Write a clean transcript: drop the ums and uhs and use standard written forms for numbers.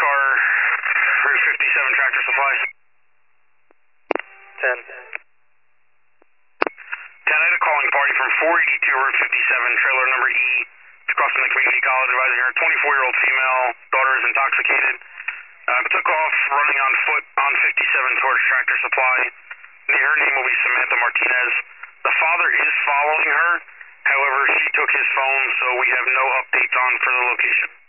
car, Route 57 Tractor Supply. 10. 10, I had a calling party from 482 Route 57, trailer number E. It's crossing the community college, advising her 24-year-old female daughter is intoxicated. Took off running on foot on 57 towards Tractor Supply. Her name will be Samantha Martinez. The father is following her. However, she took his phone, so we have no updates on further location.